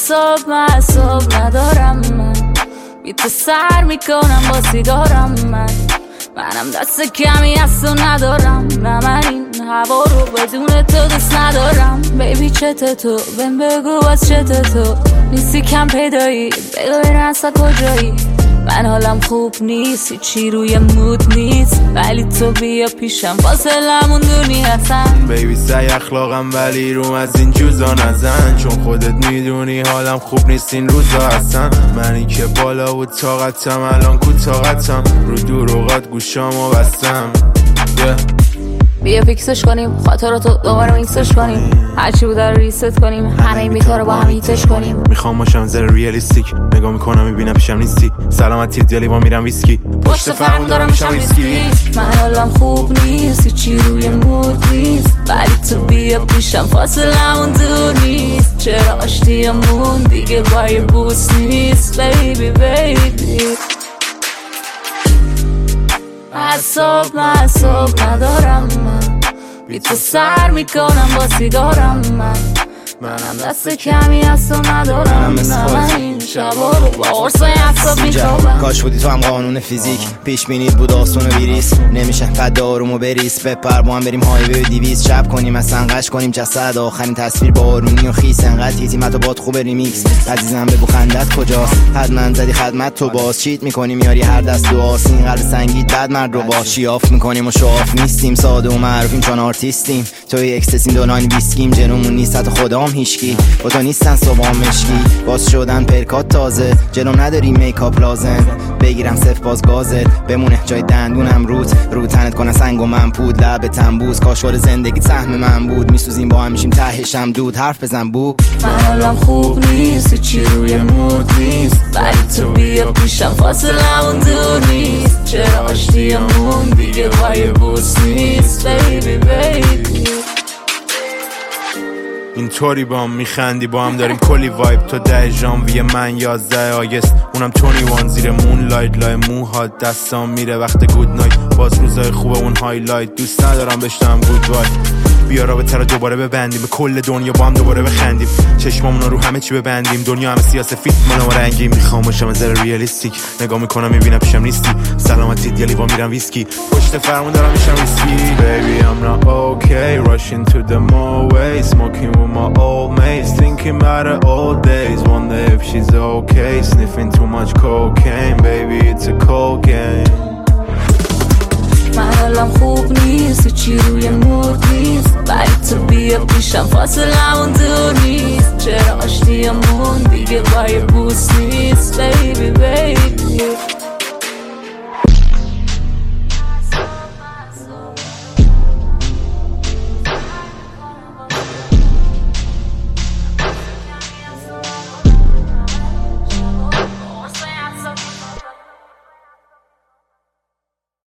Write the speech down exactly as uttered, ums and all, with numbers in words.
اعصاب معصاب ندارم من، بی تو سر میکنم با سیگارم من. منم دست کمی از تو ندارم، نه من این هوا رو بدون تو دوست ندارم. بیبی چته تو بهم بگو باز چته تو، نیستی کم پیدایی بگو این اصلا کجایی. من حالم خوب نیست هیچی روی مود نیست، ولی تو بیا پیشم فاصلمون دونی هستن. بیبی سعی اخلاقم ولی رو از این جوزا نزن، چون خودت میدونی حالم خوب نیست این روزا هستن. منی که بالا بود طاقتم الان کو طاقتم، رو دروغات گوشامو بستم. yeah. بیا فیکسش کنیم خاطراتو دوباره میکسش کنیم، هرچی بود رو ریست کنیم، همه این بیتا رو با هم هیتش کنیم. میخوام باشم زر ریالیستیک، نگاه میکنم میبینم پیشم نیستی، سلامتی دلی با میرم ویسکی، پشت فرمون دارم میشم ویسکی. من حالم خوب نیست هیچی روی مود نیست، ولی تو بیا پیشم فاصلمون دور نیست. چرا آشتیمون دیگه با یه بوس نیست بیبی بیبی. اعصاب معصاب ندارم من، بی تو سر میکنم با سیگارم من. منم دست کمی از تو ندارم، نه من این شبا رو با عرصای اعصاب میخوابم. کاش بودی تو هم قانون فیزیک، پیش بینید بود آسون و بیریس، نمیشه پد دارومو بریس. بپر با هم بریم هایوی دیویس، شب کنیم اصلا قش کنیم جسد، آخرین تصویر با آرونی و خیس. انقدر تیتی متو باد خوبه ریمیکس، عزیزم بگو خندت کجاست، حتما زدی خدمت تو باز. چیت میکنیم یاری هر دست و آسین، قلب سنگیت بعد مرد رو با شیاف میکنیم و شاف نیستیم، ساده و معروفیم چون آرتیستیم. توی اکستسیم دوناین ویسکیم، جنومون نیست حتی خدام هیشکی، با تو نیستن صبحام مشکی. باز شدن پرکات تازه، جلوم نداری میکاپ لازم، بگیرم صف باز گازت بمونه جای دندونم روت، رو تنت کنه سنگ و من پود، لب تنبوز کاشور زندگی سهم من بود. میسوزیم با هم میشیم تهشم دود، حرف بزن بو. من حالم خوب نیست هیچی روی مود نیست، ولی تو بیا پیشم فاصلمون دور نیست. چرا آشتیمون دیگه با یه بوس نیست بیبی بیبی. اینطوری با هم میخندی با هم داریم کلی وایب، تو ده ژانویه من یازده آگست، اونم تونی وان زیر مون لایت، لای موهات دستام میره وقت گود نایت، باز روزای خوبه اون هایلایت. دوست ندارم بشنم گود وای، بیا رابطه رو دوباره ببندیم، به کل دنیا با هم دوباره بخندیم، چشمامون رو همه چی ببندیم، دنیا همه سیاسفید منو رنگیم. میخوام باشم از ریالیستیک، نگاه میکنم میبینم پیشم نیستی، سلامتی دلی با میرم ویسکی، پشت فرمون دارم میشم ویسکی. Baby I'm not okay, rushing to the motorway, smoking with my old mates, thinking about the old days, wonder if she's okay, sniffing too much cocaine, baby it's a cold game. من حالم خوب نیست هیچی روی مود نیست، ولی تو بیا پیشم فاصلمون دور نیست. چرا آشتیمون دیگه با یه بوس نیست بیبی